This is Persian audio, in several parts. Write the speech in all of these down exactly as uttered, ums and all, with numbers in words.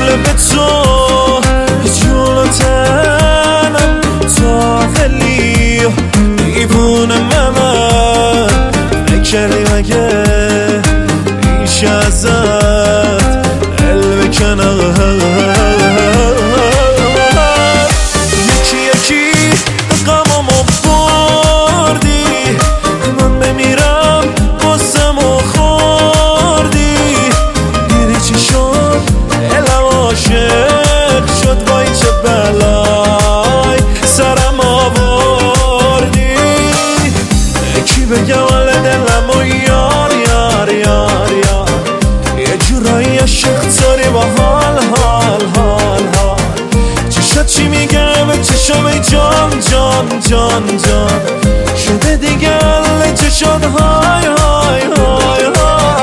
به تو جلوتنم تا خیلی دیوونه من نکردی مگه بیش ازت دل بکنم یکی یکی غمامو بردی من بمیرم بازمو خوردی دیدی چی شد دلم عاشق شد وای چه بلای سرم آوردی یکی بگم حال دلم و یار یار یار یار یه جورایی عشق داری با حال حال حال حال چشات چی میگه به چشام ای جان جان جان جان شده دیگه حل چشات های های های های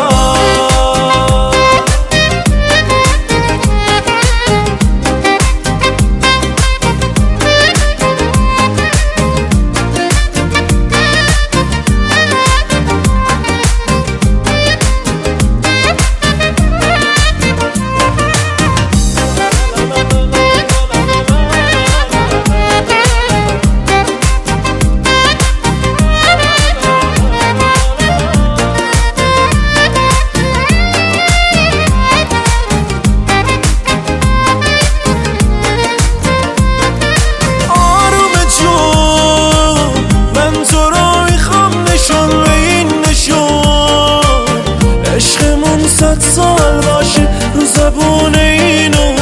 صد سال باشه رو زبون اینو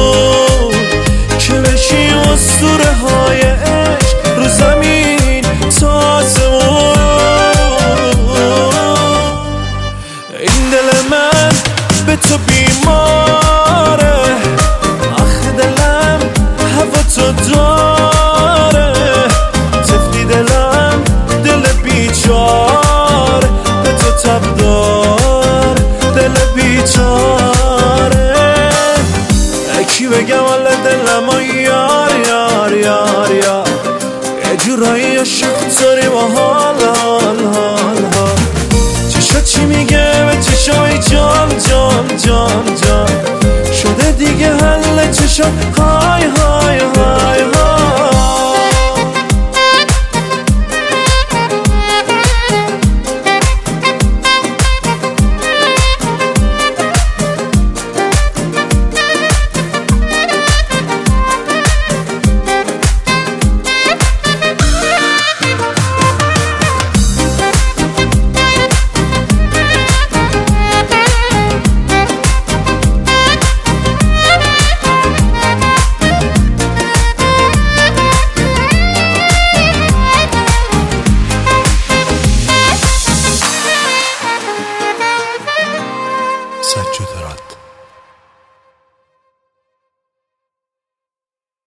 که بشی اسطوره های عشق رو زمین تا آسمون این دل من به تو بیمار